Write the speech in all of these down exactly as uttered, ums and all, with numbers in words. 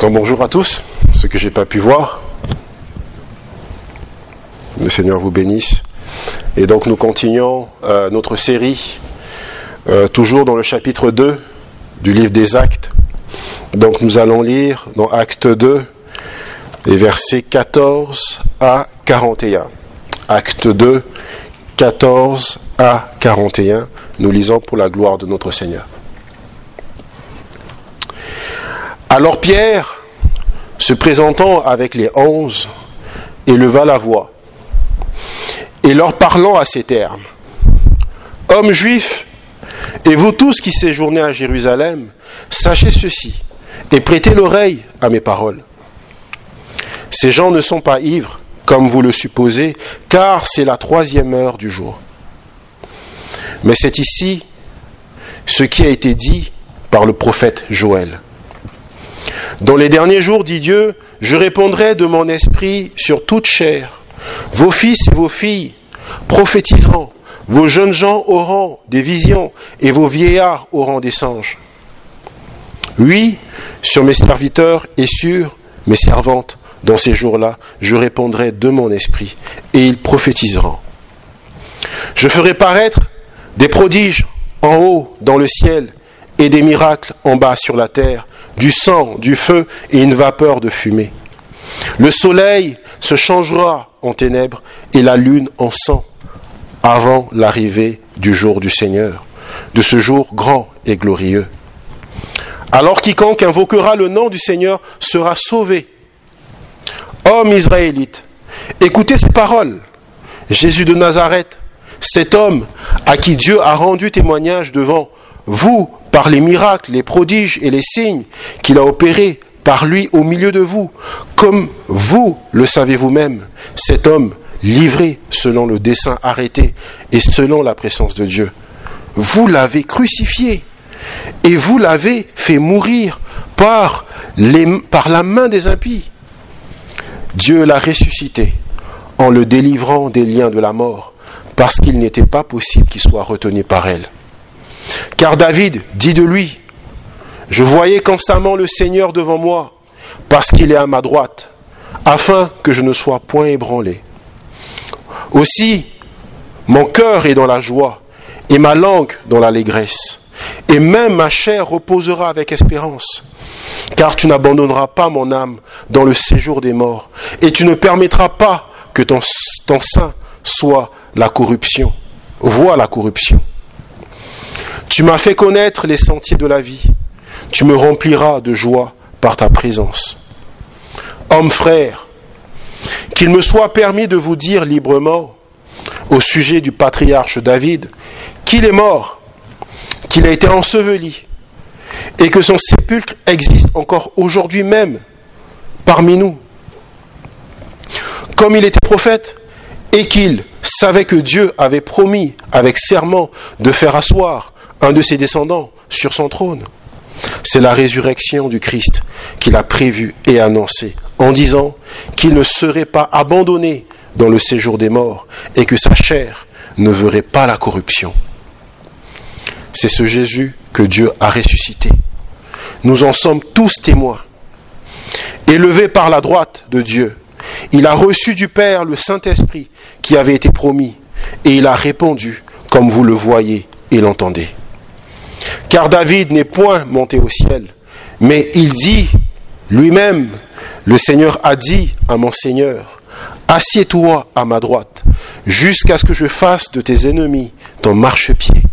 Donc un bonjour à tous, ceux que je n'ai pas pu voir. Le Seigneur vous bénisse. Et donc nous continuons euh, notre série, euh, toujours dans le chapitre deux du livre des Actes. Donc nous allons lire dans Acte deux, les versets quatorze à quarante et un. Acte deux, quatorze à quarante et un. Nous lisons pour la gloire de notre Seigneur. Alors Pierre, se présentant avec les onze, éleva la voix, et leur parlant à ces termes. « Hommes juifs, et vous tous qui séjournez à Jérusalem, sachez ceci, et prêtez l'oreille à mes paroles. Ces gens ne sont pas ivres, comme vous le supposez, car c'est la troisième heure du jour. Mais c'est ici ce qui a été dit par le prophète Joël. Dans les derniers jours, dit Dieu, je répondrai de mon esprit sur toute chair. Vos fils et vos filles prophétiseront, vos jeunes gens auront des visions et vos vieillards auront des songes. Oui, sur mes serviteurs et sur mes servantes, dans ces jours-là, je répondrai de mon esprit et ils prophétiseront. Je ferai paraître des prodiges en haut dans le ciel et des miracles en bas sur la terre, du sang, du feu et une vapeur de fumée. Le soleil se changera en ténèbres et la lune en sang avant l'arrivée du jour du Seigneur, de ce jour grand et glorieux. Alors quiconque invoquera le nom du Seigneur sera sauvé. Hommes israélites, écoutez ces paroles. Jésus de Nazareth, cet homme à qui Dieu a rendu témoignage devant vous par les miracles, les prodiges et les signes qu'il a opérés par lui au milieu de vous, comme vous le savez vous-même, cet homme livré selon le dessein arrêté et selon la présence de Dieu. Vous l'avez crucifié et vous l'avez fait mourir par, les, par la main des impies. Dieu l'a ressuscité en le délivrant des liens de la mort, parce qu'il n'était pas possible qu'il soit retenu par elle. Car David dit de lui, « Je voyais constamment le Seigneur devant moi, parce qu'il est à ma droite, afin que je ne sois point ébranlé. Aussi, mon cœur est dans la joie, et ma langue dans l'allégresse, et même ma chair reposera avec espérance. Car tu n'abandonneras pas mon âme dans le séjour des morts, et tu ne permettras pas que ton, ton sein soit la corruption, voie la corruption. Tu m'as fait connaître les sentiers de la vie. Tu me rempliras de joie par ta présence. Hommes frères, qu'il me soit permis de vous dire librement au sujet du patriarche David qu'il est mort, qu'il a été enseveli et que son sépulcre existe encore aujourd'hui même parmi nous. Comme il était prophète et qu'il savait que Dieu avait promis avec serment de faire asseoir un de ses descendants sur son trône. C'est la résurrection du Christ qu'il a prévue et annoncée en disant qu'il ne serait pas abandonné dans le séjour des morts et que sa chair ne verrait pas la corruption. C'est ce Jésus que Dieu a ressuscité. Nous en sommes tous témoins. Élevé par la droite de Dieu, il a reçu du Père le Saint-Esprit qui avait été promis et il a répondu comme vous le voyez et l'entendez. Car David n'est point monté au ciel, mais il dit lui-même, le Seigneur a dit à mon Seigneur, assieds-toi à ma droite, jusqu'à ce que je fasse de tes ennemis ton marchepied.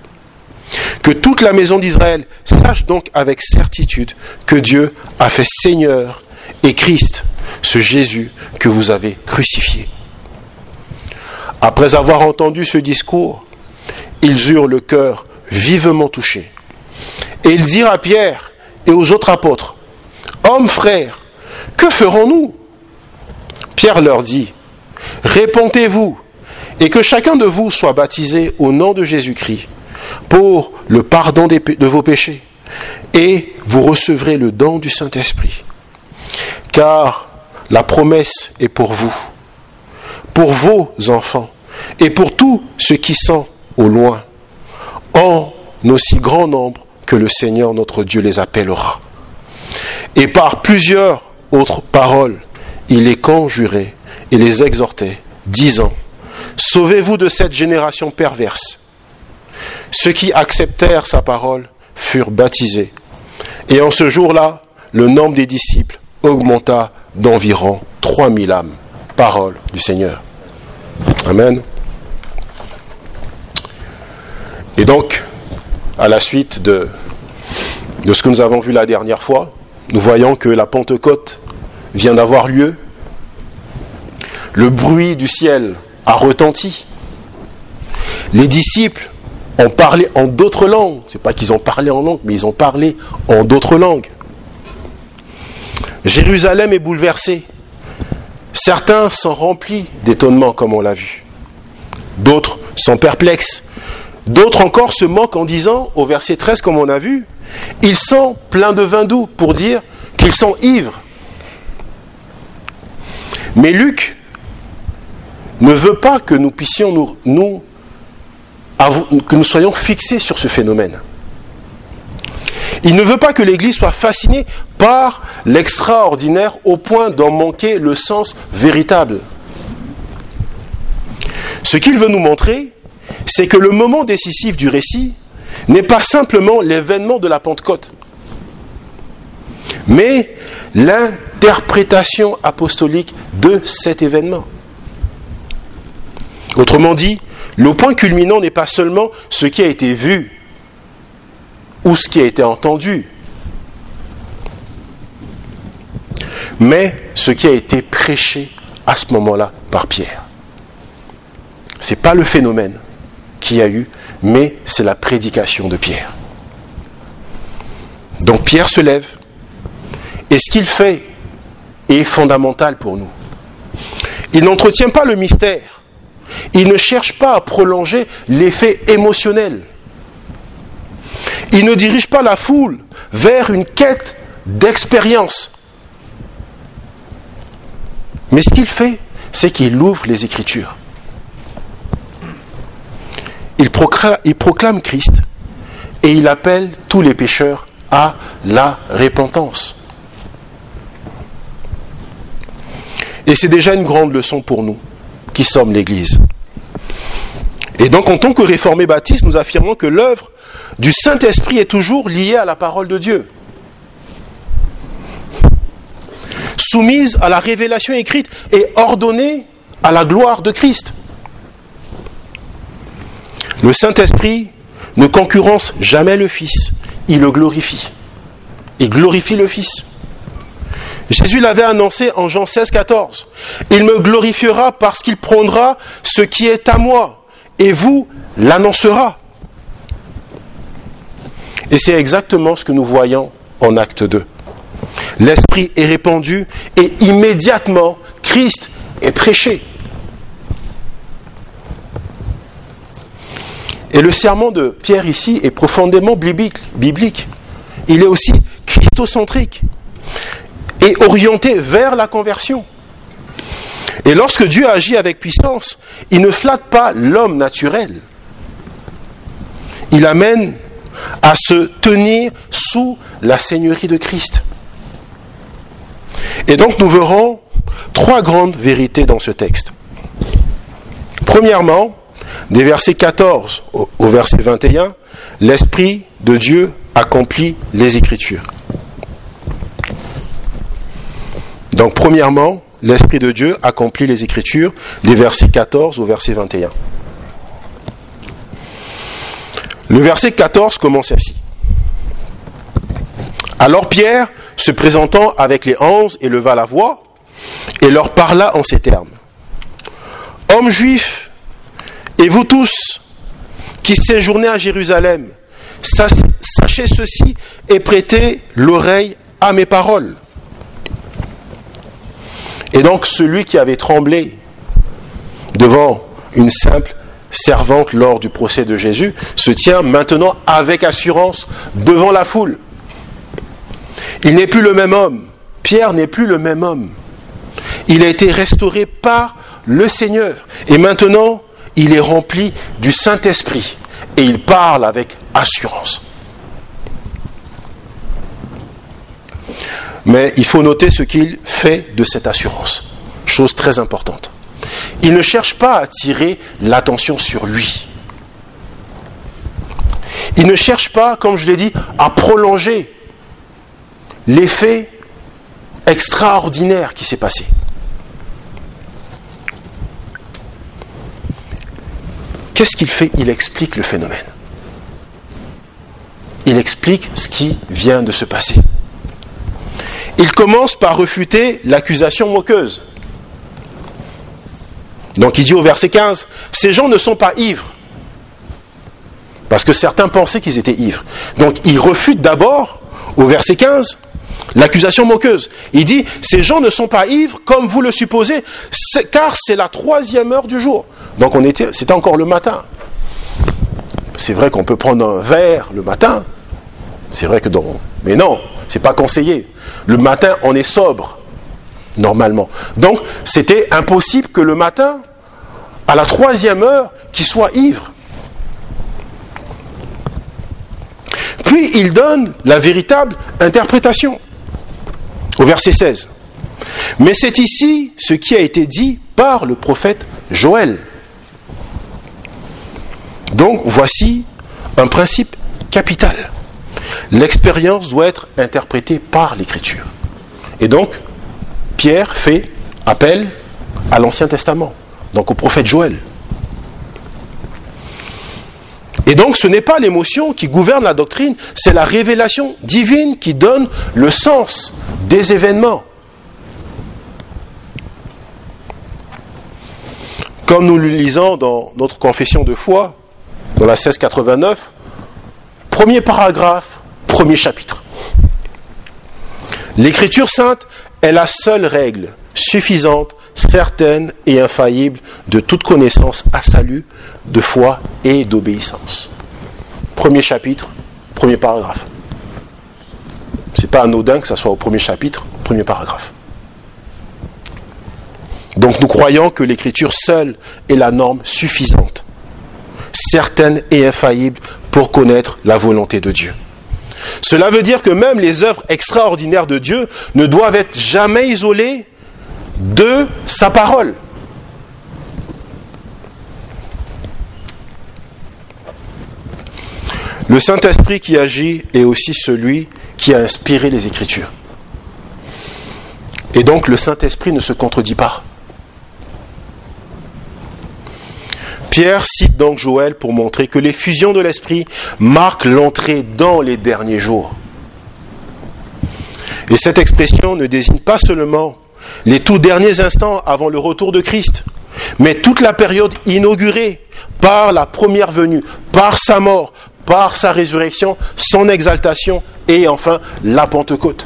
Que toute la maison d'Israël sache donc avec certitude que Dieu a fait Seigneur et Christ, ce Jésus que vous avez crucifié. Après avoir entendu ce discours, ils eurent le cœur vivement touchés. Et ils dirent à Pierre et aux autres apôtres, « Hommes frères, que ferons-nous » Pierre leur dit, « Répentez-vous et que chacun de vous soit baptisé au nom de Jésus-Christ pour le pardon des, de vos péchés et vous recevrez le don du Saint-Esprit. Car la promesse est pour vous, pour vos enfants et pour tous ceux qui sont au loin, en aussi grand nombre que le Seigneur notre Dieu les appellera. Et par plusieurs autres paroles, il les conjurait et les exhortait, disant, « Sauvez-vous de cette génération perverse. » Ceux qui acceptèrent sa parole furent baptisés. Et en ce jour-là, le nombre des disciples augmenta d'environ trois mille âmes. Parole du Seigneur. Amen. Et donc, à la suite de, de ce que nous avons vu la dernière fois, nous voyons que la Pentecôte vient d'avoir lieu. Le bruit du ciel a retenti. Les disciples ont parlé en d'autres langues. Ce n'est pas qu'ils ont parlé en langue, mais ils ont parlé en d'autres langues. Jérusalem est bouleversée. Certains sont remplis d'étonnement, comme on l'a vu. D'autres sont perplexes. D'autres encore se moquent en disant, au verset treize, comme on a vu, « Ils sont pleins de vin doux » pour dire qu'ils sont ivres. Mais Luc ne veut pas que nous puissions nous, nous, que nous soyons fixés sur ce phénomène. Il ne veut pas que l'Église soit fascinée par l'extraordinaire au point d'en manquer le sens véritable. Ce qu'il veut nous montrer, c'est que le moment décisif du récit n'est pas simplement l'événement de la Pentecôte, mais l'interprétation apostolique de cet événement. Autrement dit, le point culminant n'est pas seulement ce qui a été vu ou ce qui a été entendu, mais ce qui a été prêché à ce moment-là par Pierre. Ce n'est pas le phénomène qu'il y a eu, mais c'est la prédication de Pierre. Donc Pierre se lève, et ce qu'il fait est fondamental pour nous. Il n'entretient pas le mystère, il ne cherche pas à prolonger l'effet émotionnel. Il ne dirige pas la foule vers une quête d'expérience. Mais ce qu'il fait, c'est qu'il ouvre les Écritures. Il proclame, il proclame Christ et il appelle tous les pécheurs à la repentance. Et c'est déjà une grande leçon pour nous, qui sommes l'Église. Et donc, en tant que réformés baptistes, nous affirmons que l'œuvre du Saint-Esprit est toujours liée à la parole de Dieu, soumise à la révélation écrite et ordonnée à la gloire de Christ. Le Saint-Esprit ne concurrence jamais le Fils, il le glorifie. Il glorifie le Fils. Jésus l'avait annoncé en Jean seize, quatorze. « Il me glorifiera parce qu'il prendra ce qui est à moi, et vous l'annoncera. » Et c'est exactement ce que nous voyons en acte deux. L'Esprit est répandu et immédiatement, Christ est prêché. Et le sermon de Pierre ici est profondément biblique. Il est aussi christocentrique et orienté vers la conversion. Et lorsque Dieu agit avec puissance, il ne flatte pas l'homme naturel. Il amène à se tenir sous la seigneurie de Christ. Et donc nous verrons trois grandes vérités dans ce texte. Premièrement, des versets quatorze au, au verset vingt et un, l'Esprit de Dieu accomplit les Écritures. Donc premièrement, l'Esprit de Dieu accomplit les Écritures, des versets quatorze au verset vingt et un. Le verset quatorze commence ainsi. Alors Pierre, se présentant avec les onze, éleva la voix et leur parla en ces termes. « Hommes juifs, et vous tous qui séjournez à Jérusalem, sachez ceci et prêtez l'oreille à mes paroles. » Et donc celui qui avait tremblé devant une simple servante lors du procès de Jésus se tient maintenant avec assurance devant la foule. Il n'est plus le même homme. Pierre n'est plus le même homme. Il a été restauré par le Seigneur. Et maintenant, il est rempli du Saint-Esprit. Et il parle avec assurance. Mais il faut noter ce qu'il fait de cette assurance. Chose très importante. Il ne cherche pas à attirer l'attention sur lui. Il ne cherche pas, comme je l'ai dit, à prolonger l'effet extraordinaire qui s'est passé. Qu'est-ce qu'il fait? Il explique le phénomène. Il explique ce qui vient de se passer. Il commence par refuter l'accusation moqueuse. Donc il dit au verset quinze, « Ces gens ne sont pas ivres. » Parce que certains pensaient qu'ils étaient ivres. Donc il refute d'abord, au verset quinze, l'accusation moqueuse. Il dit, « Ces gens ne sont pas ivres comme vous le supposez, c'est, car c'est la troisième heure du jour. » Donc on était, c'était encore le matin. C'est vrai qu'on peut prendre un verre le matin. C'est vrai que dans... Mais non, c'est pas conseillé. Le matin, on est sobre, normalement. Donc, c'était impossible que le matin, à la troisième heure, qu'il soit ivre. Puis, il donne la véritable interprétation. Au verset seize. Mais c'est ici ce qui a été dit par le prophète Joël. Donc, voici un principe capital. L'expérience doit être interprétée par l'Écriture. Et donc, Pierre fait appel à l'Ancien Testament, donc au prophète Joël. Et donc, ce n'est pas l'émotion qui gouverne la doctrine, c'est la révélation divine qui donne le sens des événements. Comme nous le lisons dans notre confession de foi, dans la seize quatre-vingt-neuf, premier paragraphe, premier chapitre. L'Écriture sainte est la seule règle suffisante, certaine et infaillible de toute connaissance à salut, de foi et d'obéissance. Premier chapitre, premier paragraphe. C'est pas anodin que ça soit au premier chapitre, premier paragraphe. Donc nous croyons que l'Écriture seule est la norme suffisante, certaine et infaillible pour connaître la volonté de Dieu. Cela veut dire que même les œuvres extraordinaires de Dieu ne doivent être jamais isolées de sa parole. Le Saint-Esprit qui agit est aussi celui qui a inspiré les Écritures. Et donc le Saint-Esprit ne se contredit pas. Pierre cite donc Joël pour montrer que l'effusion de l'Esprit marque l'entrée dans les derniers jours. Et cette expression ne désigne pas seulement les tout derniers instants avant le retour de Christ, mais toute la période inaugurée par la première venue, par sa mort, par sa résurrection, son exaltation et enfin la Pentecôte.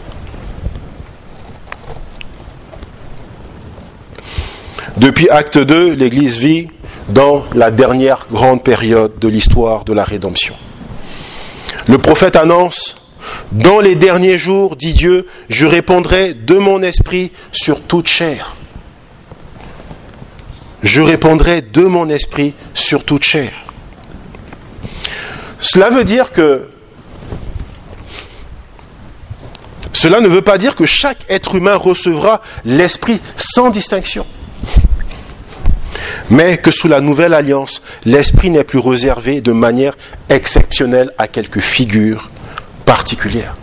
Depuis Acte deux, l'Église vit dans la dernière grande période de l'histoire de la rédemption. Le prophète annonce, « Dans les derniers jours, dit Dieu, je répandrai de mon esprit sur toute chair. » Je répandrai de mon esprit sur toute chair. Cela veut dire que cela ne veut pas dire que chaque être humain recevra l'esprit sans distinction. Mais que sous la nouvelle alliance, l'esprit n'est plus réservé de manière exceptionnelle à quelques figures particulières.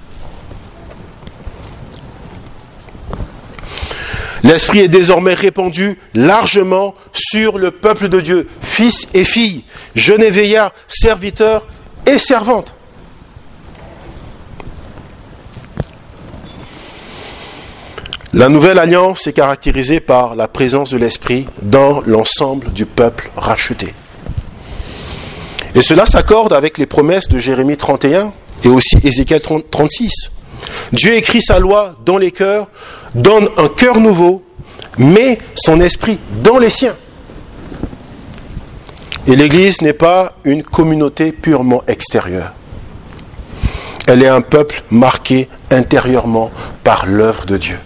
L'esprit est désormais répandu largement sur le peuple de Dieu, fils et filles, jeunes et vieillards, serviteurs et servantes. La nouvelle alliance est caractérisée par la présence de l'Esprit dans l'ensemble du peuple racheté. Et cela s'accorde avec les promesses de Jérémie trente et un et aussi Ézéchiel trente-six. Dieu écrit sa loi dans les cœurs, donne un cœur nouveau, met son esprit dans les siens. Et l'Église n'est pas une communauté purement extérieure. Elle est un peuple marqué intérieurement par l'œuvre de Dieu.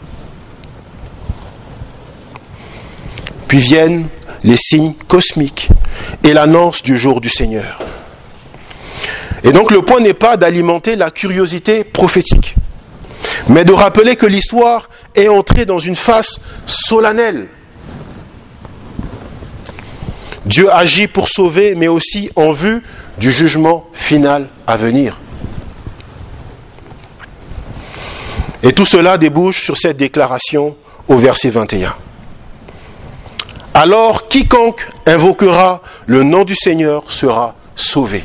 Puis viennent les signes cosmiques et l'annonce du jour du Seigneur. Et donc le point n'est pas d'alimenter la curiosité prophétique, mais de rappeler que l'histoire est entrée dans une phase solennelle. Dieu agit pour sauver, mais aussi en vue du jugement final à venir. Et tout cela débouche sur cette déclaration au verset vingt et un. Alors quiconque invoquera le nom du Seigneur sera sauvé.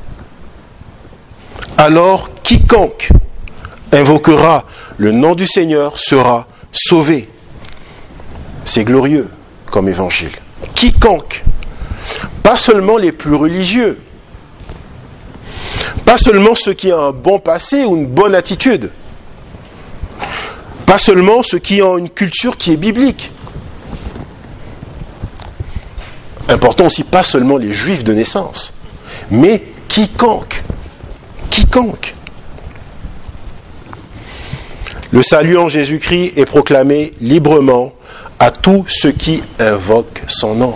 Alors quiconque invoquera le nom du Seigneur sera sauvé. C'est glorieux comme évangile. Quiconque, pas seulement les plus religieux, pas seulement ceux qui ont un bon passé ou une bonne attitude, pas seulement ceux qui ont une culture qui est biblique. Important aussi, pas seulement les juifs de naissance, mais quiconque. Quiconque. Le salut en Jésus-Christ est proclamé librement à tous ceux qui invoquent son nom.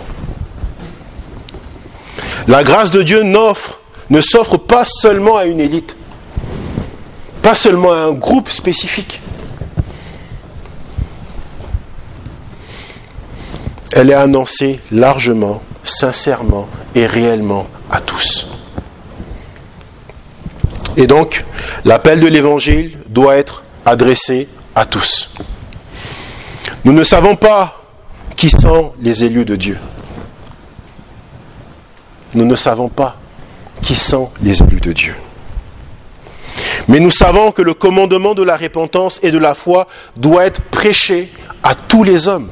La grâce de Dieu n'offre, ne s'offre pas seulement à une élite, pas seulement à un groupe spécifique. Elle est annoncée largement, sincèrement et réellement à tous. Et donc, l'appel de l'Évangile doit être adressé à tous. Nous ne savons pas qui sont les élus de Dieu. Nous ne savons pas qui sont les élus de Dieu. Mais nous savons que le commandement de la repentance et de la foi doit être prêché à tous les hommes.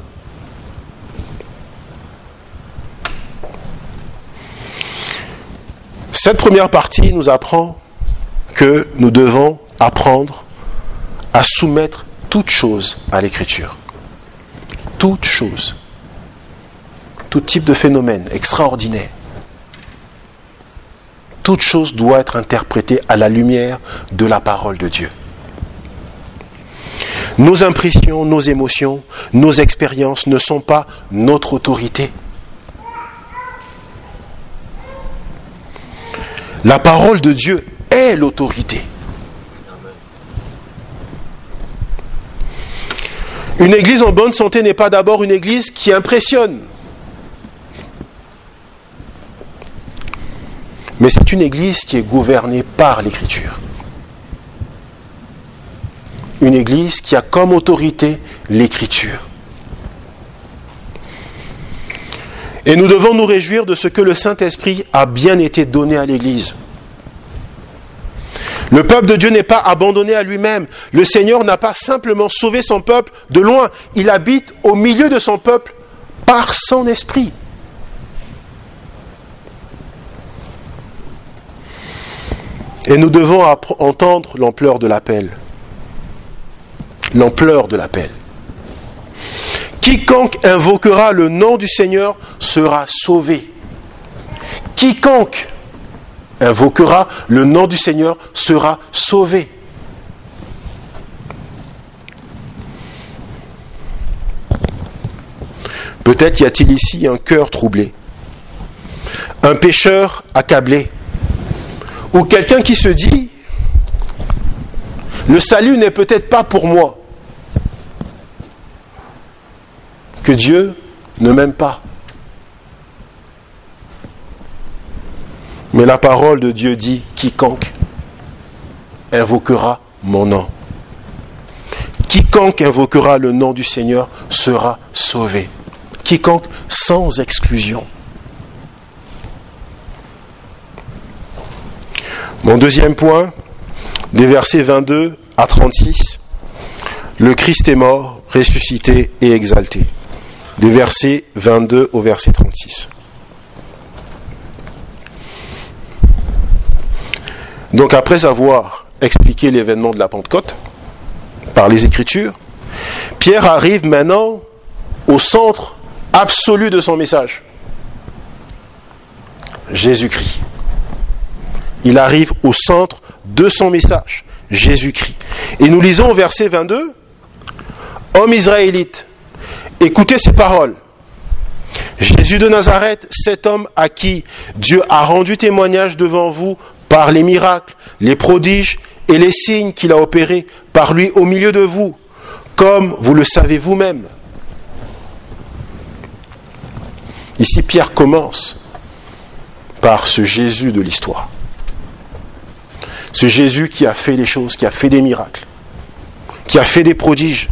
Cette première partie nous apprend que nous devons apprendre à soumettre toute chose à l'Écriture. Toute chose. Tout type de phénomène extraordinaire. Toute chose doit être interprétée à la lumière de la parole de Dieu. Nos impressions, nos émotions, nos expériences ne sont pas notre autorité. La parole de Dieu est l'autorité. Une église en bonne santé n'est pas d'abord une église qui impressionne. Mais c'est une église qui est gouvernée par l'Écriture. Une église qui a comme autorité l'Écriture. Et nous devons nous réjouir de ce que le Saint-Esprit a bien été donné à l'Église. Le peuple de Dieu n'est pas abandonné à lui-même. Le Seigneur n'a pas simplement sauvé son peuple de loin. Il habite au milieu de son peuple par son esprit. Et nous devons entendre l'ampleur de l'appel. L'ampleur de l'appel. Quiconque invoquera le nom du Seigneur sera sauvé. Quiconque invoquera le nom du Seigneur sera sauvé. Peut-être y a-t-il ici un cœur troublé, un pécheur accablé, ou quelqu'un qui se dit « Le salut n'est peut-être pas pour moi, que Dieu ne m'aime pas. » Mais la parole de Dieu dit « Quiconque invoquera mon nom. » Quiconque invoquera le nom du Seigneur sera sauvé. Quiconque sans exclusion. Mon deuxième point, des versets vingt-deux à trente-six, le Christ est mort, ressuscité et exalté. Des versets vingt-deux au verset trente-six. Donc après avoir expliqué l'événement de la Pentecôte par les Écritures, Pierre arrive maintenant au centre absolu de son message. Jésus-Christ. Il arrive au centre de son message, Jésus-Christ. Et nous lisons au verset vingt-deux, « Homme israélite, écoutez ces paroles. Jésus de Nazareth, cet homme à qui Dieu a rendu témoignage devant vous par les miracles, les prodiges et les signes qu'il a opérés par lui au milieu de vous, comme vous le savez vous-même. Ici, Pierre commence par ce Jésus de l'histoire. Ce Jésus qui a fait les choses, qui a fait des miracles, qui a fait des prodiges.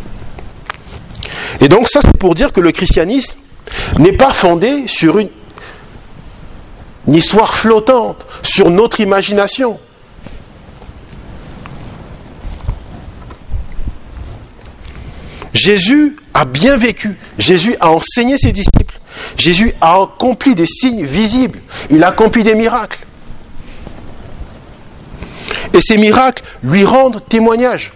Et donc ça, c'est pour dire que le christianisme n'est pas fondé sur une, une histoire flottante, sur notre imagination. Jésus a bien vécu, Jésus a enseigné ses disciples, Jésus a accompli des signes visibles, il a accompli des miracles. Et ces miracles lui rendent témoignage.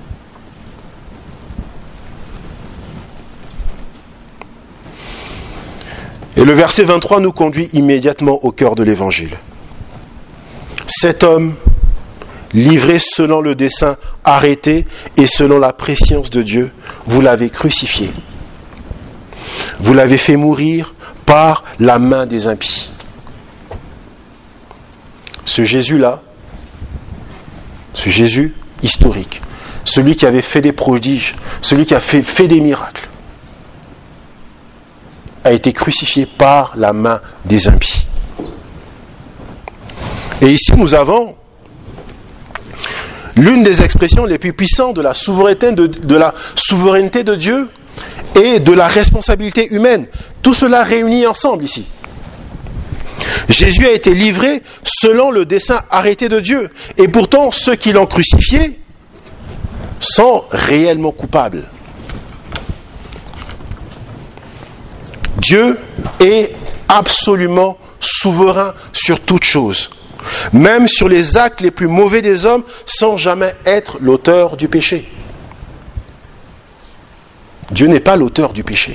Et le verset vingt-trois nous conduit immédiatement au cœur de l'évangile. Cet homme, livré selon le dessein arrêté et selon la prescience de Dieu, vous l'avez crucifié. Vous l'avez fait mourir par la main des impies. Ce Jésus-là, ce Jésus historique, celui qui avait fait des prodiges, celui qui a fait, fait des miracles, a été crucifié par la main des impies. Et ici, nous avons l'une des expressions les plus puissantes de la souveraineté de, de la souveraineté de Dieu et de la responsabilité humaine. Tout cela réuni ensemble ici. Jésus a été livré selon le dessein arrêté de Dieu. Et pourtant, ceux qui l'ont crucifié sont réellement coupables. Dieu est absolument souverain sur toute chose, même sur les actes les plus mauvais des hommes, sans jamais être l'auteur du péché. Dieu n'est pas l'auteur du péché.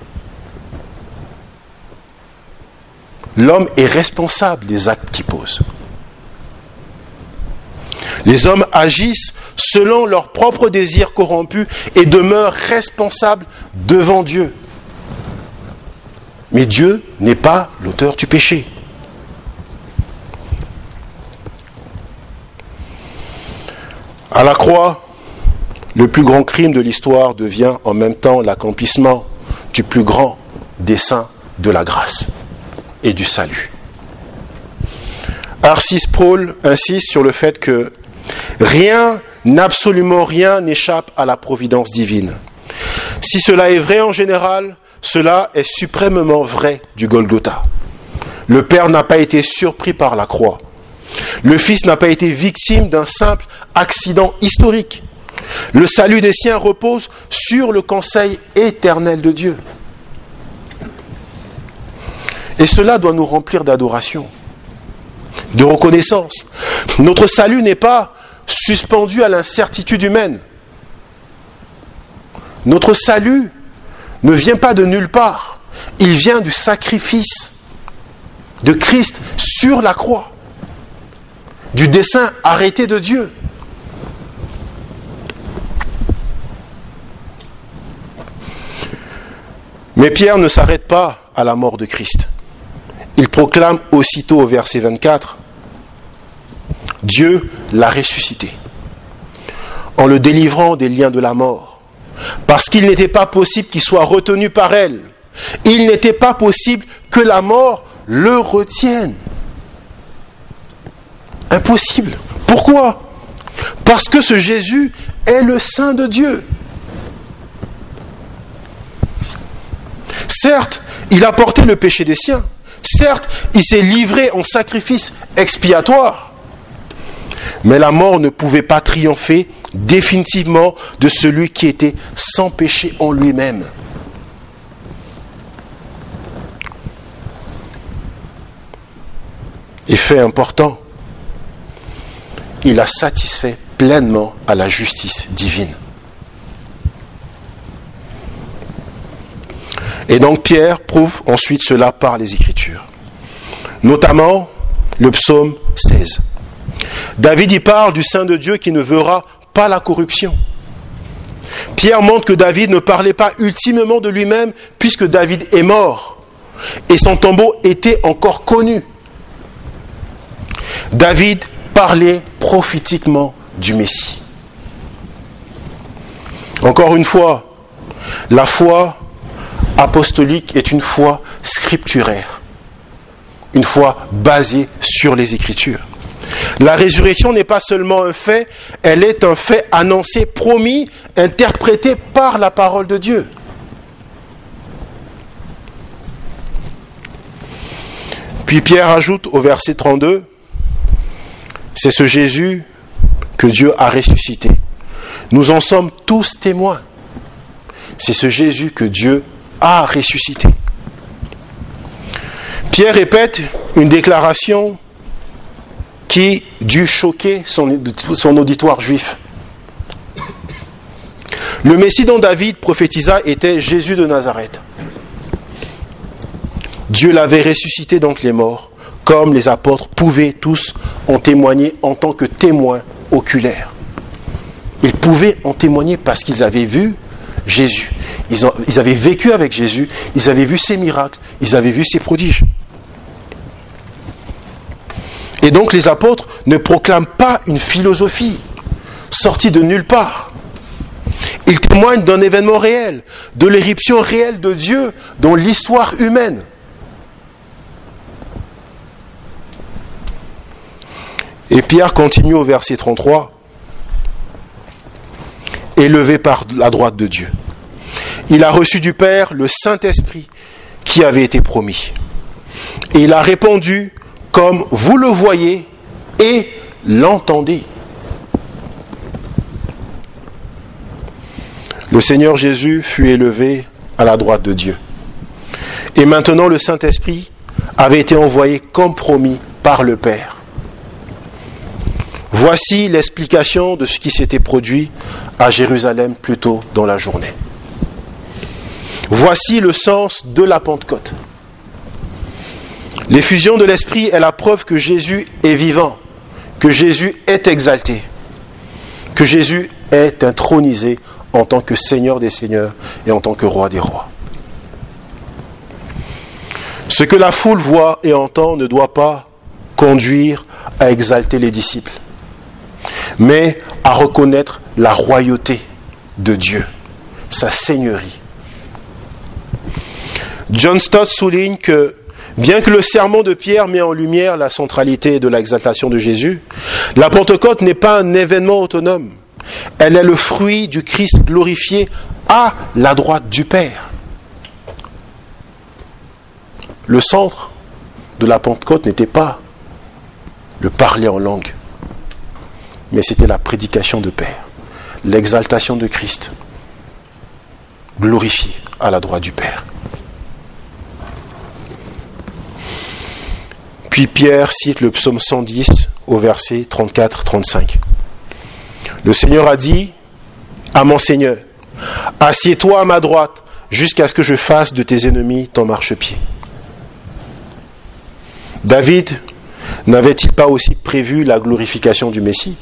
L'homme est responsable des actes qu'il pose. Les hommes agissent selon leurs propres désirs corrompus et demeurent responsables devant Dieu. Mais Dieu n'est pas l'auteur du péché. À la croix, le plus grand crime de l'histoire devient en même temps l'accomplissement du plus grand dessein de la grâce et du salut. Arcis Paul insiste sur le fait que rien, absolument rien n'échappe à la providence divine. Si cela est vrai en général, cela est suprêmement vrai du Golgotha. Le Père n'a pas été surpris par la croix. Le Fils n'a pas été victime d'un simple accident historique. Le salut des siens repose sur le conseil éternel de Dieu. Et cela doit nous remplir d'adoration, de reconnaissance. Notre salut n'est pas suspendu à l'incertitude humaine. Notre salut ne vient pas de nulle part. Il vient du sacrifice de Christ sur la croix, du dessein arrêté de Dieu. Mais Pierre ne s'arrête pas à la mort de Christ. Il proclame aussitôt au verset vingt-quatre, Dieu l'a ressuscité, en le délivrant des liens de la mort, parce qu'il n'était pas possible qu'il soit retenu par elle. Il n'était pas possible que la mort le retienne. Impossible. Pourquoi ? Parce que ce Jésus est le Saint de Dieu. Certes, il a porté le péché des siens. Certes, il s'est livré en sacrifice expiatoire. Mais la mort ne pouvait pas triompher définitivement de celui qui était sans péché en lui-même. Et fait important, il a satisfait pleinement à la justice divine. Et donc Pierre prouve ensuite cela par les Écritures. Notamment le psaume seize. David y parle du Saint de Dieu qui ne verra pas la corruption. Pierre montre que David ne parlait pas ultimement de lui-même puisque David est mort et son tombeau était encore connu. David parlait prophétiquement du Messie. Encore une fois, la foi apostolique est une foi scripturaire, une foi basée sur les Écritures. La résurrection n'est pas seulement un fait, elle est un fait annoncé, promis, interprété par la parole de Dieu. Puis Pierre ajoute au verset trente-deux, c'est ce Jésus que Dieu a ressuscité. Nous en sommes tous témoins. C'est ce Jésus que Dieu a ressuscité. Pierre répète une déclaration qui dut choquer son, son auditoire juif. Le Messie dont David prophétisa était Jésus de Nazareth. Dieu l'avait ressuscité d'entre les morts, comme les apôtres pouvaient tous en témoigner en tant que témoins oculaires. Ils pouvaient en témoigner parce qu'ils avaient vu Jésus. Ils, ont, ils avaient vécu avec Jésus, ils avaient vu ses miracles, ils avaient vu ses prodiges. Et donc les apôtres ne proclament pas une philosophie sortie de nulle part. Ils témoignent d'un événement réel, de l'éruption réelle de Dieu dans l'histoire humaine. Et Pierre continue au verset trente-trois. Élevé par la droite de Dieu. Il a reçu du Père le Saint-Esprit qui avait été promis. Et il a répondu comme vous le voyez et l'entendez. Le Seigneur Jésus fut élevé à la droite de Dieu. Et maintenant le Saint-Esprit avait été envoyé comme promis par le Père. Voici l'explication de ce qui s'était produit à Jérusalem plus tôt dans la journée. Voici le sens de la Pentecôte. L'effusion de l'Esprit est la preuve que Jésus est vivant, que Jésus est exalté, que Jésus est intronisé en tant que Seigneur des Seigneurs et en tant que Roi des Rois. Ce que la foule voit et entend ne doit pas conduire à exalter les disciples, mais à reconnaître la royauté de Dieu, sa seigneurie. John Stott souligne que, bien que le sermon de Pierre met en lumière la centralité de l'exaltation de Jésus, la Pentecôte n'est pas un événement autonome. Elle est le fruit du Christ glorifié à la droite du Père. Le centre de la Pentecôte n'était pas le parler en langue, mais c'était la prédication de Père, l'exaltation de Christ, glorifié à la droite du Père. Puis Pierre cite le psaume cent dix au verset trente-quatre trente-cinq. Le Seigneur a dit à mon Seigneur, assieds-toi à ma droite jusqu'à ce que je fasse de tes ennemis ton marchepied. David n'avait-il pas aussi prévu la glorification du Messie?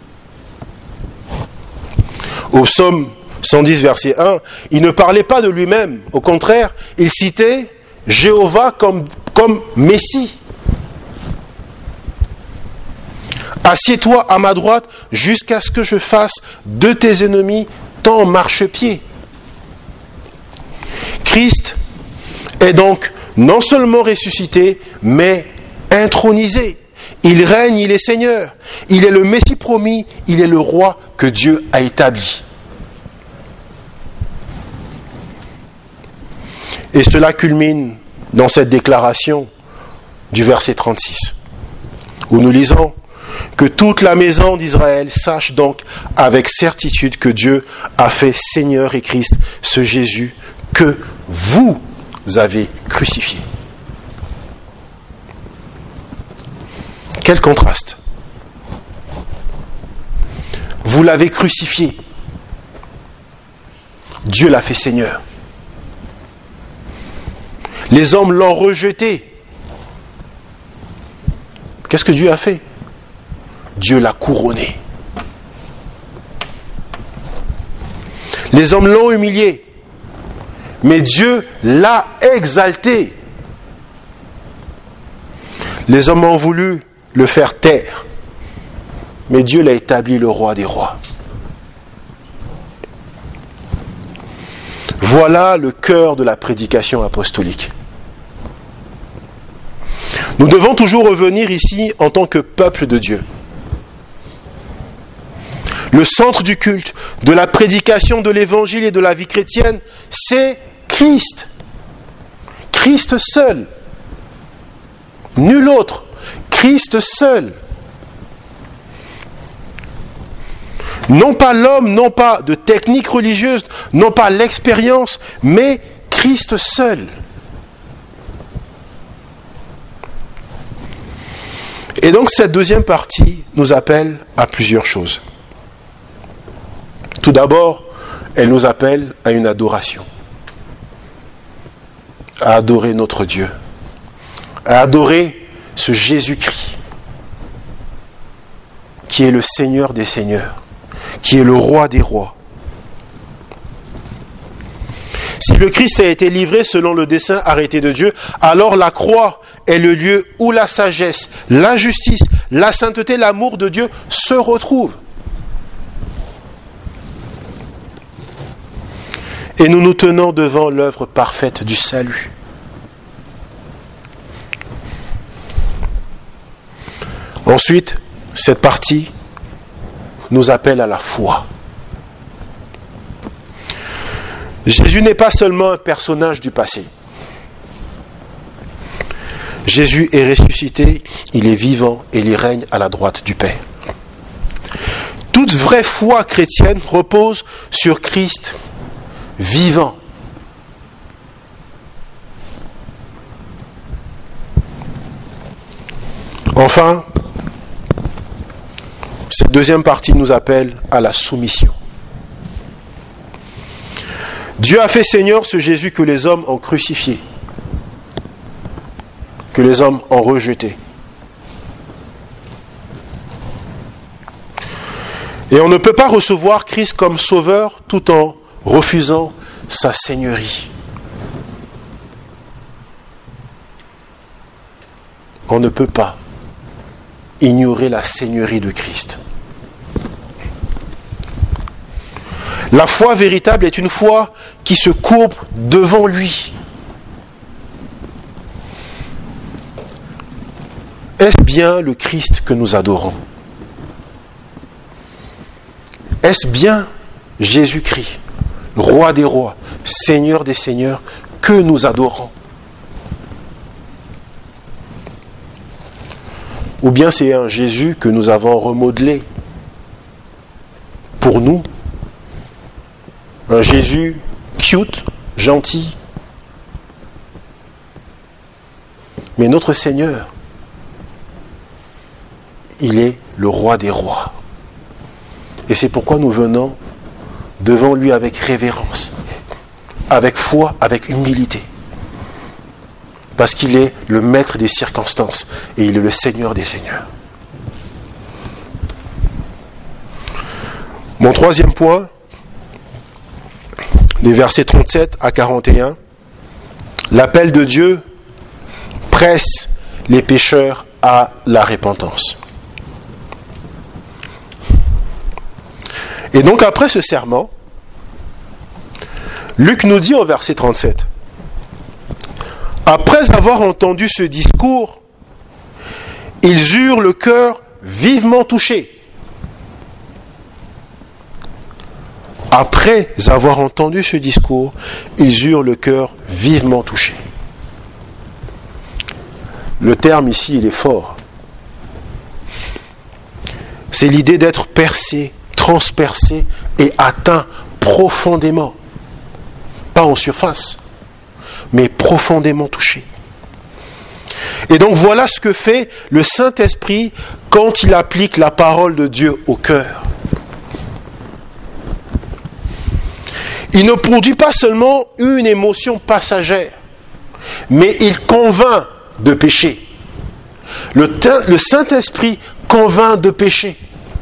Au psaume cent dix, verset un, il ne parlait pas de lui-même. Au contraire, il citait Jéhovah comme, comme Messie. Assieds-toi à ma droite jusqu'à ce que je fasse de tes ennemis ton marchepied. Christ est donc non seulement ressuscité, mais intronisé. Il règne, il est Seigneur. Il est le Messie promis, il est le roi que Dieu a établi. Et cela culmine dans cette déclaration du verset trente-six, où nous lisons que toute la maison d'Israël sache donc avec certitude que Dieu a fait Seigneur et Christ, ce Jésus que vous avez crucifié. Quel contraste! Vous l'avez crucifié. Dieu l'a fait Seigneur. Les hommes l'ont rejeté. Qu'est-ce que Dieu a fait? Dieu l'a couronné. Les hommes l'ont humilié, mais Dieu l'a exalté. Les hommes ont voulu le faire taire, mais Dieu l'a établi le roi des rois. Voilà le cœur de la prédication apostolique. Nous devons toujours revenir ici en tant que peuple de Dieu. Le centre du culte, de la prédication de l'évangile et de la vie chrétienne, c'est Christ. Christ seul. Nul autre. Christ seul. Non pas l'homme, non pas de technique religieuse, non pas l'expérience, mais Christ seul. Et donc cette deuxième partie nous appelle à plusieurs choses. Tout d'abord, elle nous appelle à une adoration. À adorer notre Dieu. À adorer ce Jésus-Christ, qui est le Seigneur des Seigneurs, qui est le Roi des Rois. Si le Christ a été livré selon le dessein arrêté de Dieu, alors la croix est le lieu où la sagesse, la justice, la sainteté, l'amour de Dieu se retrouvent. Et nous nous tenons devant l'œuvre parfaite du salut. Ensuite, cette partie nous appelle à la foi. Jésus n'est pas seulement un personnage du passé. Jésus est ressuscité, il est vivant et il règne à la droite du Père. Toute vraie foi chrétienne repose sur Christ vivant. Enfin, cette deuxième partie nous appelle à la soumission. Dieu a fait Seigneur ce Jésus que les hommes ont crucifié, que les hommes ont rejeté. Et on ne peut pas recevoir Christ comme sauveur tout en refusant sa seigneurie. On ne peut pas ignorer la seigneurie de Christ. La foi véritable est une foi qui se courbe devant lui. Est-ce bien le Christ que nous adorons? Est-ce bien Jésus-Christ, Roi des rois, Seigneur des seigneurs, que nous adorons? Ou bien c'est un Jésus que nous avons remodelé pour nous? Un Jésus cute, gentil. Mais notre Seigneur, il est le Roi des rois. Et c'est pourquoi nous venons devant lui avec révérence, avec foi, avec humilité. Parce qu'il est le maître des circonstances et il est le Seigneur des seigneurs. Mon troisième point, des versets trente-sept à quarante et un, l'appel de Dieu presse les pécheurs à la repentance. Et donc après ce serment, Luc nous dit au verset trente-sept, après avoir entendu ce discours, ils eurent le cœur vivement touché. Après avoir entendu ce discours, ils eurent le cœur vivement touché. Le terme ici, il est fort. C'est l'idée d'être percé, transpercé et atteint profondément. Pas en surface, mais profondément touché. Et donc voilà ce que fait le Saint-Esprit quand il applique la parole de Dieu au cœur. Il ne produit pas seulement une émotion passagère, mais il convainc de péché. Le, le Saint-Esprit convainc de péché.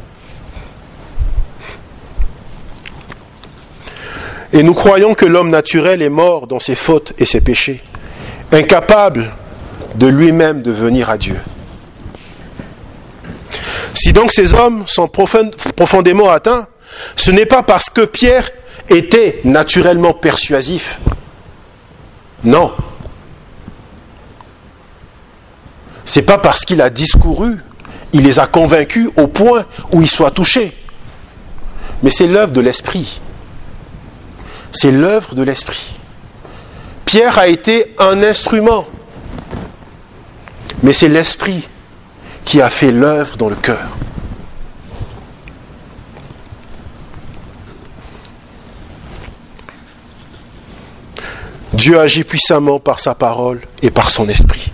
Et nous croyons que l'homme naturel est mort dans ses fautes et ses péchés, incapable de lui-même de venir à Dieu. Si donc ces hommes sont profondément atteints, ce n'est pas parce que Pierre était naturellement persuasif. Non. C'est pas parce qu'il a discouru, il les a convaincus au point où ils soient touchés. Mais c'est l'œuvre de l'Esprit. C'est l'œuvre de l'Esprit. Pierre a été un instrument. Mais c'est l'Esprit qui a fait l'œuvre dans le cœur. Dieu agit puissamment par sa parole et par son esprit.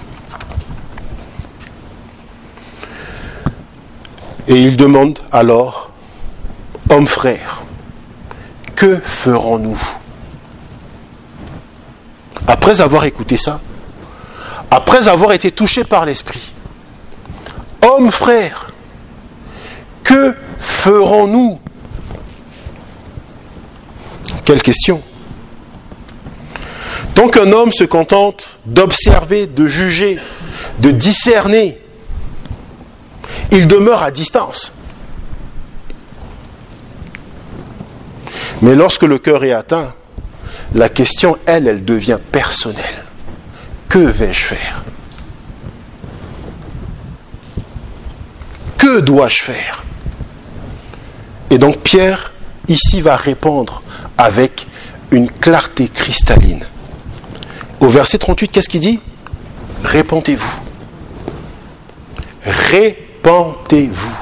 Et il demande alors, hommes frères, que ferons-nous? Après avoir écouté ça, après avoir été touché par l'esprit, hommes frères, que ferons-nous? Quelle question! Tant qu'un homme se contente d'observer, de juger, de discerner, il demeure à distance. Mais lorsque le cœur est atteint, la question, elle, elle devient personnelle. Que vais-je faire? Que dois-je faire? Et donc Pierre, ici, va répondre avec une clarté cristalline. Au verset trente-huit, qu'est-ce qu'il dit? Répentez-vous. Répentez-vous.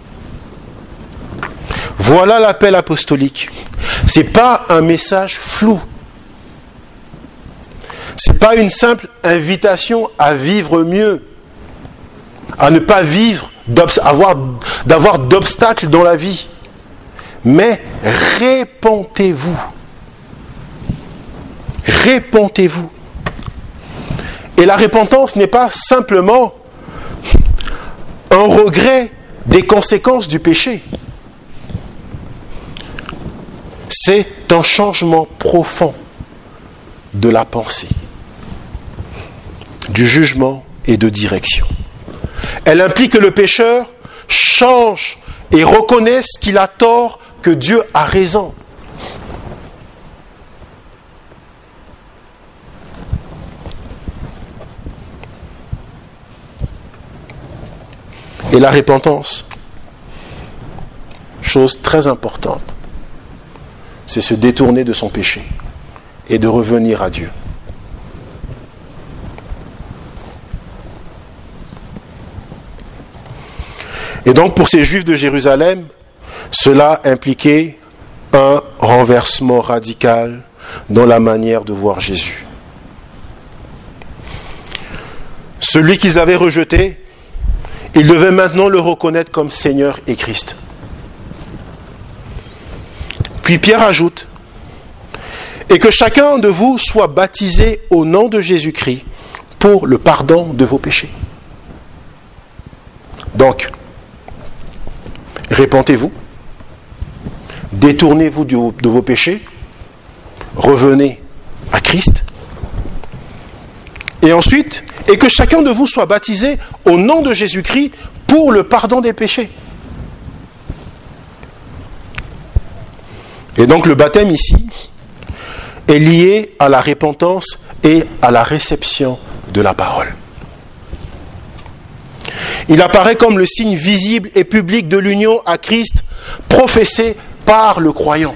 Voilà l'appel apostolique. Ce n'est pas un message flou. Ce n'est pas une simple invitation à vivre mieux, à ne pas vivre, d'avoir, d'avoir d'obstacles dans la vie. Mais répentez-vous. Répentez-vous. Et la repentance n'est pas simplement un regret des conséquences du péché. C'est un changement profond de la pensée, du jugement et de direction. Elle implique que le pécheur change et reconnaisse qu'il a tort, que Dieu a raison. Et la repentance, chose très importante, c'est se détourner de son péché et de revenir à Dieu. Et donc pour ces Juifs de Jérusalem, cela impliquait un renversement radical dans la manière de voir Jésus. Celui qu'ils avaient rejeté, ils devaient maintenant le reconnaître comme Seigneur et Christ. Puis Pierre ajoute, et que chacun de vous soit baptisé au nom de Jésus-Christ pour le pardon de vos péchés. Donc, répentez-vous, détournez-vous de vos péchés, revenez à Christ, et ensuite, et que chacun de vous soit baptisé au nom de Jésus-Christ pour le pardon des péchés. Et donc le baptême ici est lié à la repentance et à la réception de la parole. Il apparaît comme le signe visible et public de l'union à Christ professée par le croyant.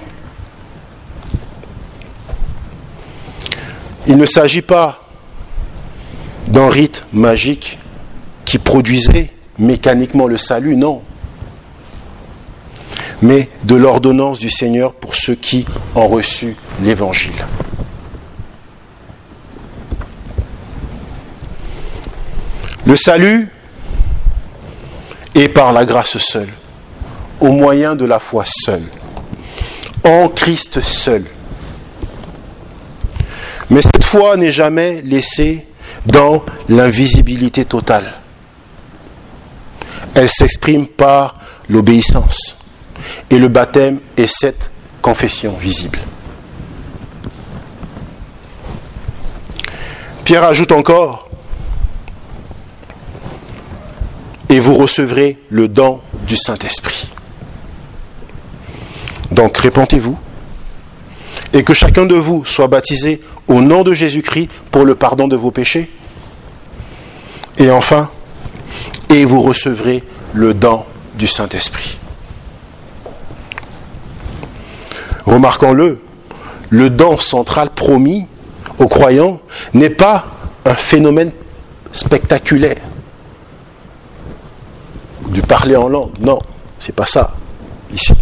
Il ne s'agit pas d'un rite magique qui produisait mécaniquement le salut, non. Mais de l'ordonnance du Seigneur pour ceux qui ont reçu l'Évangile. Le salut est par la grâce seule, au moyen de la foi seule, en Christ seul. Mais cette foi n'est jamais laissée dans l'invisibilité totale. Elle s'exprime par l'obéissance. Et le baptême est cette confession visible. Pierre ajoute encore, et vous recevrez le don du Saint-Esprit. Donc répentez-vous, et que chacun de vous soit baptisé au nom de Jésus-Christ pour le pardon de vos péchés. Et enfin, et vous recevrez le don du Saint-Esprit. Remarquons-le, le don central promis aux croyants n'est pas un phénomène spectaculaire du parler en langue. Non, c'est pas ça ici.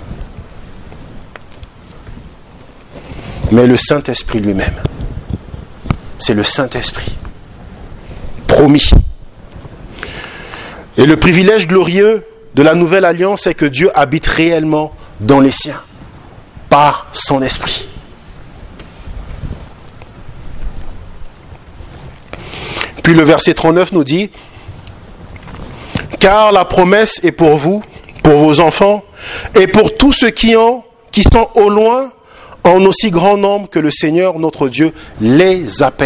Mais le Saint-Esprit lui-même. C'est le Saint-Esprit promis. Et le privilège glorieux de la nouvelle alliance est que Dieu habite réellement dans les siens, par son Esprit. Puis le verset trente-neuf nous dit, « Car la promesse est pour vous, pour vos enfants, et pour tous ceux qui, ont, qui sont au loin, en aussi grand nombre que le Seigneur notre Dieu les appellera. »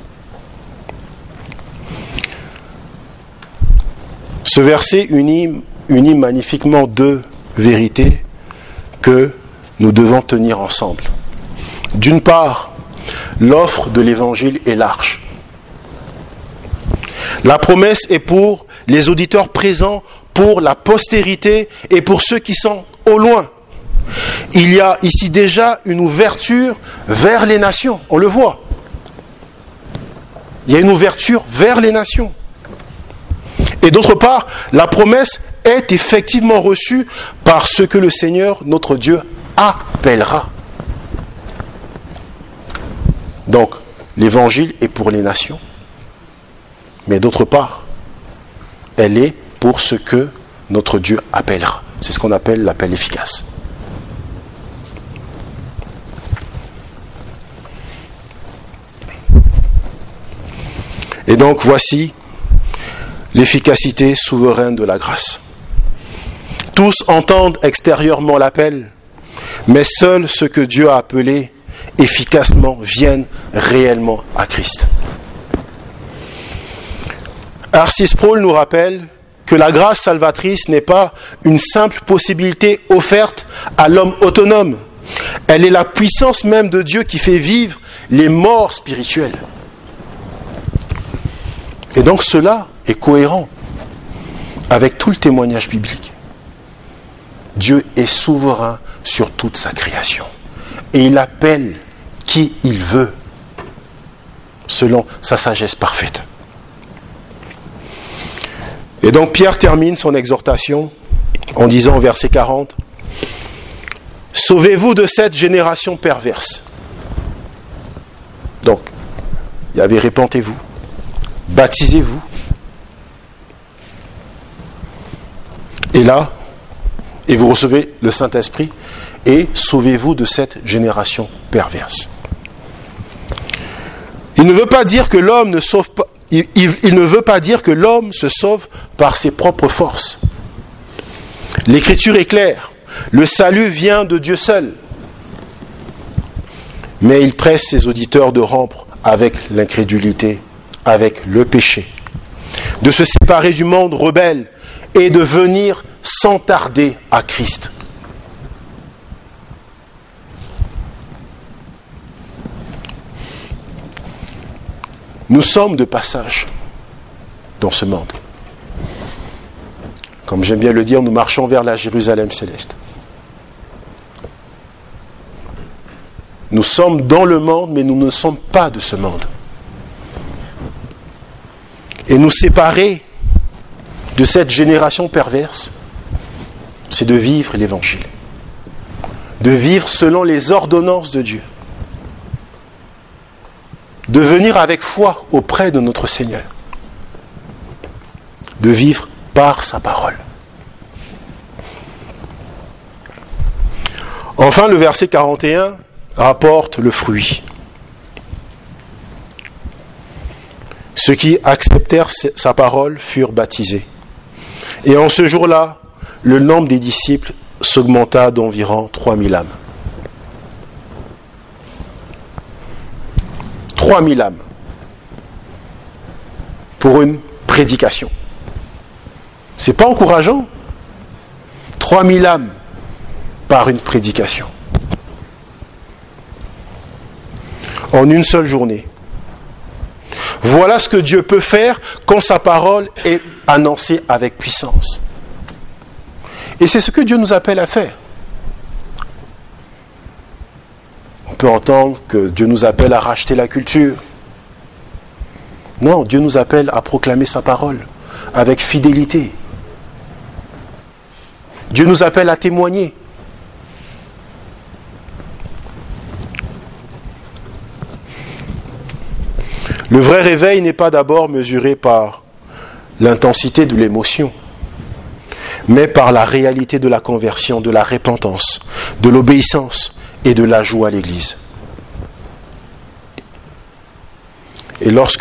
Ce verset unit, unit magnifiquement deux vérités que nous devons tenir ensemble. D'une part, l'offre de l'Évangile est large. La promesse est pour les auditeurs présents, pour la postérité et pour ceux qui sont au loin. Il y a ici déjà une ouverture vers les nations, on le voit. Il y a une ouverture vers les nations. Et d'autre part, la promesse est effectivement reçue par ce que le Seigneur, notre Dieu, appellera. Donc, l'évangile est pour les nations, mais d'autre part, elle est pour ce que notre Dieu appellera. C'est ce qu'on appelle l'appel efficace. Et donc, voici l'efficacité souveraine de la grâce. Tous entendent extérieurement l'appel, mais seuls ceux que Dieu a appelés efficacement viennent réellement à Christ. R. Sproul nous rappelle que la grâce salvatrice n'est pas une simple possibilité offerte à l'homme autonome. Elle est la puissance même de Dieu qui fait vivre les morts spirituels. Et donc cela est cohérent avec tout le témoignage biblique. Dieu est souverain sur toute sa création. Et il appelle qui il veut, selon sa sagesse parfaite. Et donc Pierre termine son exhortation en disant au verset quarante, « Sauvez-vous de cette génération perverse. » Donc, il y avait « Répentez-vous, baptisez-vous. » Et là, et vous recevez le Saint-Esprit, et sauvez-vous de cette génération perverse. Il ne veut pas dire que l'homme ne sauve pas, il, il, il ne veut pas dire que l'homme se sauve par ses propres forces. L'Écriture est claire, le salut vient de Dieu seul. Mais il presse ses auditeurs de rompre avec l'incrédulité, avec le péché, de se séparer du monde rebelle et de venir sans tarder à Christ. Nous sommes de passage dans ce monde. Comme j'aime bien le dire, nous marchons vers la Jérusalem céleste. Nous sommes dans le monde, mais nous ne sommes pas de ce monde. Et nous séparer de cette génération perverse, c'est de vivre l'Évangile. De vivre selon les ordonnances de Dieu. De venir avec foi auprès de notre Seigneur. De vivre par sa parole. Enfin, le verset quarante et un rapporte le fruit. Ceux qui acceptèrent sa parole furent baptisés. Et en ce jour-là, le nombre des disciples s'augmenta d'environ trois mille âmes. trois mille âmes pour une prédication. C'est pas encourageant? trois mille âmes par une prédication. En une seule journée. Voilà ce que Dieu peut faire quand sa parole est annoncée avec puissance. Et c'est ce que Dieu nous appelle à faire. On peut entendre que Dieu nous appelle à racheter la culture. Non, Dieu nous appelle à proclamer sa parole avec fidélité. Dieu nous appelle à témoigner. Le vrai réveil n'est pas d'abord mesuré par l'intensité de l'émotion, mais par la réalité de la conversion, de la repentance, de l'obéissance et de l'ajout à l'Église. Et lorsque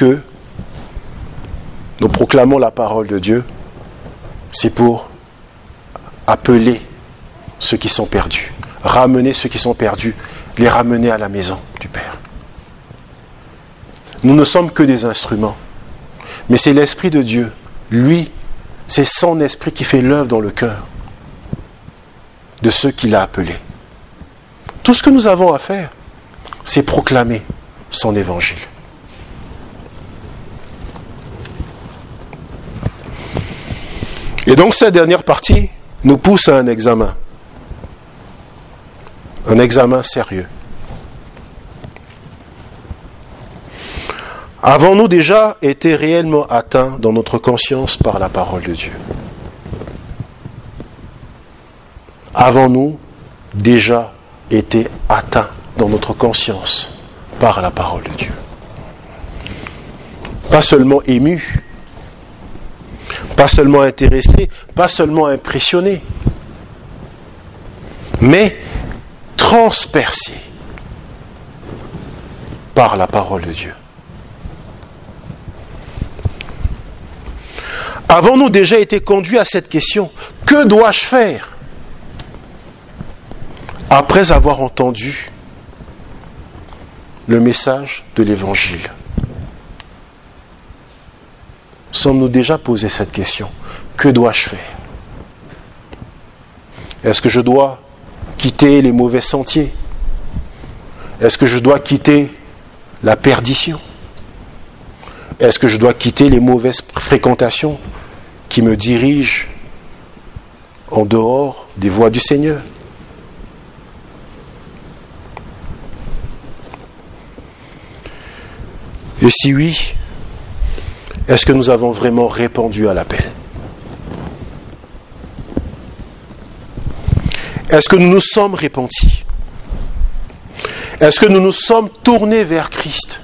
nous proclamons la parole de Dieu, c'est pour appeler ceux qui sont perdus, ramener ceux qui sont perdus, les ramener à la maison du Père. Nous ne sommes que des instruments, mais c'est l'Esprit de Dieu, lui, c'est son Esprit qui fait l'œuvre dans le cœur de ceux qu'il a appelés. Tout ce que nous avons à faire, c'est proclamer son évangile. Et donc cette dernière partie nous pousse à un examen, un examen sérieux. Avons-nous déjà été réellement atteints dans notre conscience par la parole de Dieu? Avons-nous déjà été atteints dans notre conscience par la parole de Dieu? Pas seulement émus, pas seulement intéressés, pas seulement impressionnés, mais transpercés par la parole de Dieu. Avons-nous déjà été conduits à cette question? Que dois-je faire après avoir entendu le message de l'Évangile? Sommes-nous déjà posé cette question? Que dois-je faire? Est-ce que je dois quitter les mauvais sentiers? Est-ce que je dois quitter la perdition? Est-ce que je dois quitter les mauvaises fréquentations qui me dirigent en dehors des voies du Seigneur? Et si oui, est-ce que nous avons vraiment répondu à l'appel? Est-ce que nous nous sommes repentis? Est-ce que nous nous sommes tournés vers Christ?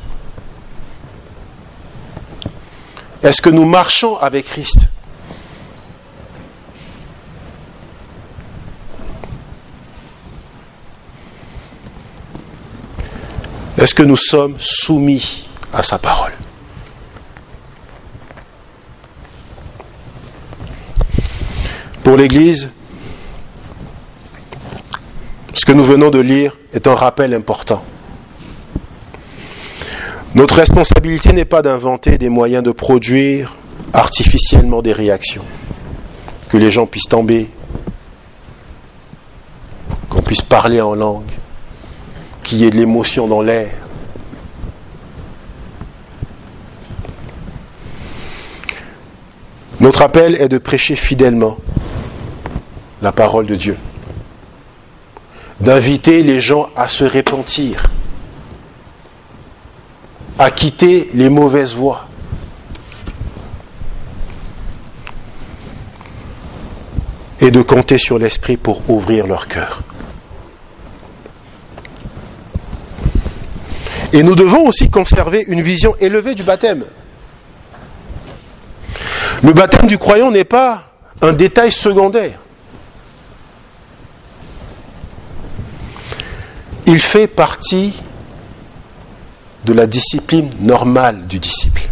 Est-ce que nous marchons avec Christ? Est-ce que nous sommes soumis à sa parole? Pour l'Église, ce que nous venons de lire est un rappel important. Notre responsabilité n'est pas d'inventer des moyens de produire artificiellement des réactions, que les gens puissent tomber, qu'on puisse parler en langue, qu'il y ait de l'émotion dans l'air. Notre appel est de prêcher fidèlement la parole de Dieu, d'inviter les gens à se repentir, à quitter les mauvaises voies, et de compter sur l'Esprit pour ouvrir leur cœur. Et nous devons aussi conserver une vision élevée du baptême. Le baptême du croyant n'est pas un détail secondaire. Il fait partie de la discipline normale du disciple.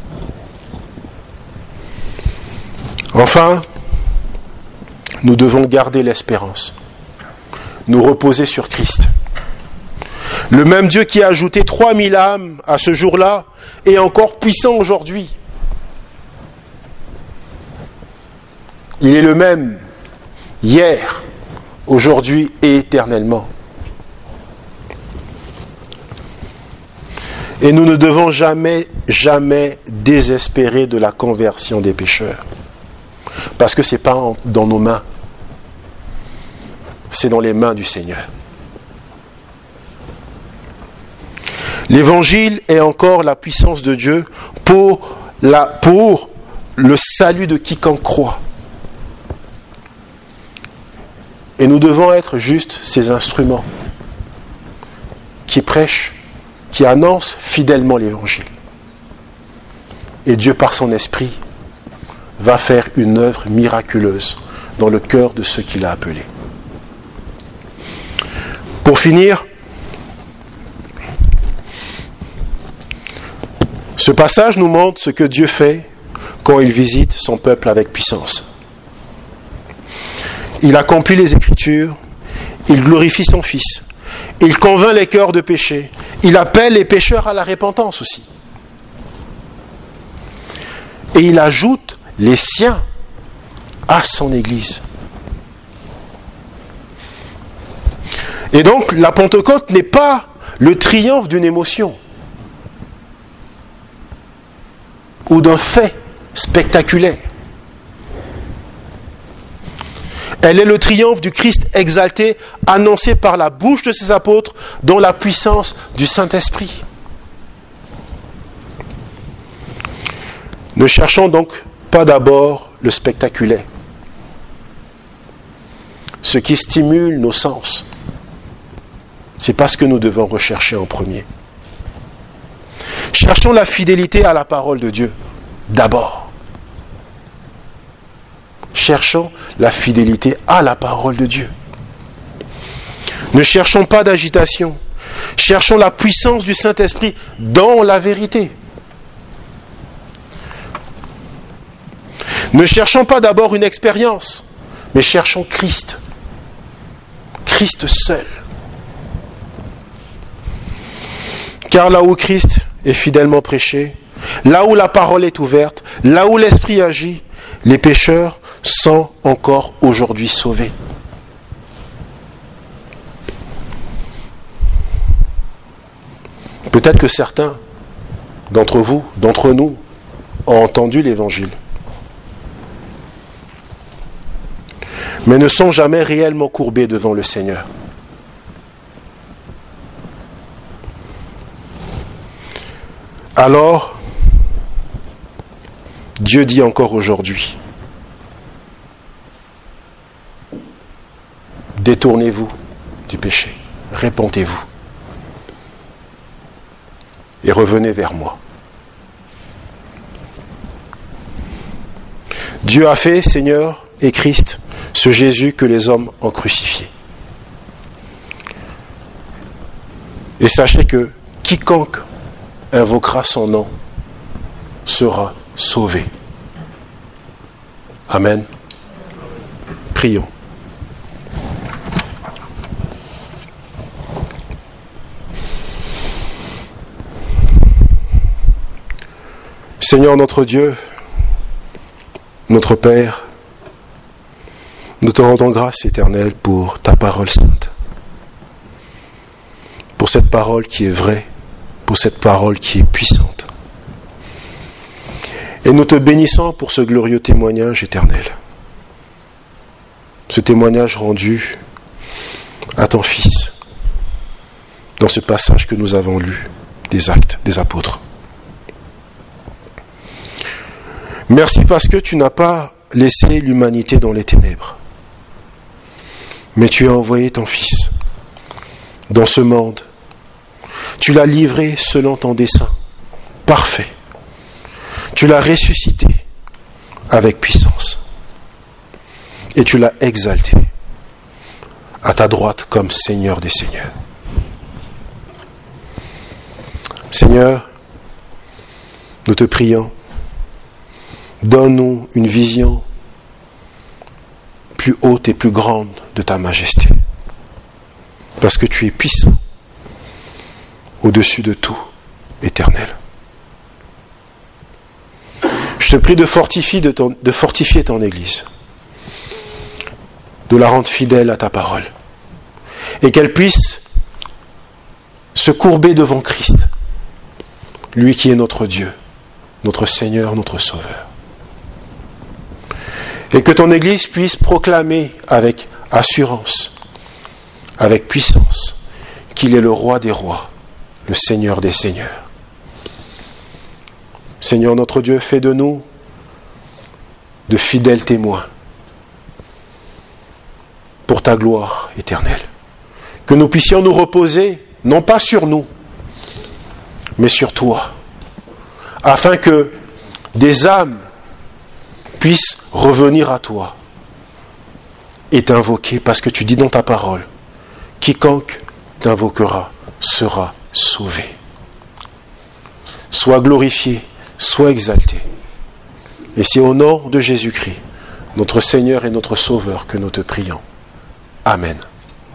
Enfin, nous devons garder l'espérance, nous reposer sur Christ. Le même Dieu qui a ajouté trois mille âmes à ce jour-là est encore puissant aujourd'hui. Il est le même hier, aujourd'hui et éternellement. Et nous ne devons jamais, jamais désespérer de la conversion des pécheurs. Parce que ce n'est pas dans nos mains. C'est dans les mains du Seigneur. L'évangile est encore la puissance de Dieu pour, la, pour le salut de quiconque croit. Et nous devons être juste ces instruments qui prêchent, qui annoncent fidèlement l'évangile. Et Dieu, par son esprit, va faire une œuvre miraculeuse dans le cœur de ceux qu'il a appelés. Pour finir, ce passage nous montre ce que Dieu fait quand il visite son peuple avec puissance. Il accomplit les Écritures, il glorifie son Fils, il convainc les cœurs de péché, il appelle les pécheurs à la repentance aussi. Et il ajoute les siens à son Église. Et donc, la Pentecôte n'est pas le triomphe d'une émotion ou d'un fait spectaculaire. Elle est le triomphe du Christ exalté, annoncé par la bouche de ses apôtres, dans la puissance du Saint-Esprit. Ne cherchons donc pas d'abord le spectaculaire, ce qui stimule nos sens. C'est pas ce que nous devons rechercher en premier. Cherchons la fidélité à la parole de Dieu, d'abord. Cherchons la fidélité à la parole de Dieu. Ne cherchons pas d'agitation. Cherchons la puissance du Saint-Esprit dans la vérité. Ne cherchons pas d'abord une expérience, mais cherchons Christ. Christ seul. Car là où Christ est fidèlement prêché, là où la parole est ouverte, là où l'Esprit agit, les pécheurs sont encore aujourd'hui sauvés. Peut-être que certains d'entre vous, d'entre nous, ont entendu l'Évangile, mais ne sont jamais réellement courbés devant le Seigneur. Alors, Dieu dit encore aujourd'hui, détournez-vous du péché, repentez-vous et revenez vers moi. Dieu a fait, Seigneur et Christ, ce Jésus que les hommes ont crucifié. Et sachez que quiconque invoquera son nom sera sauvé. Amen. Prions. Seigneur notre Dieu, notre Père, nous te rendons grâce éternelle pour ta parole sainte, pour cette parole qui est vraie, pour cette parole qui est puissante. Et nous te bénissons pour ce glorieux témoignage éternel. Ce témoignage rendu à ton Fils, dans ce passage que nous avons lu des Actes des Apôtres. Merci parce que tu n'as pas laissé l'humanité dans les ténèbres, mais tu as envoyé ton Fils dans ce monde. Tu l'as livré selon ton dessein parfait. Tu l'as ressuscité avec puissance. Et tu l'as exalté à ta droite comme Seigneur des Seigneurs. Seigneur, nous te prions, donne-nous une vision plus haute et plus grande de ta majesté. Parce que tu es puissant, au-dessus de tout, éternel. Je te prie de fortifier, de ton, de fortifier ton Église. de la rendre fidèle à ta parole. Et qu'elle puisse se courber devant Christ, lui qui est notre Dieu, notre Seigneur, notre Sauveur. Et que ton Église puisse proclamer avec assurance, avec puissance, qu'il est le roi des rois, le Seigneur des seigneurs. Seigneur notre Dieu, fais de nous de fidèles témoins pour ta gloire éternelle. Que nous puissions nous reposer, non pas sur nous, mais sur toi, afin que des âmes puissent revenir à toi et t'invoquer, parce que tu dis dans ta parole, quiconque t'invoquera sera sauvé. Sois glorifié, sois exalté. Et c'est au nom de Jésus-Christ, notre Seigneur et notre Sauveur, que nous te prions. Amen.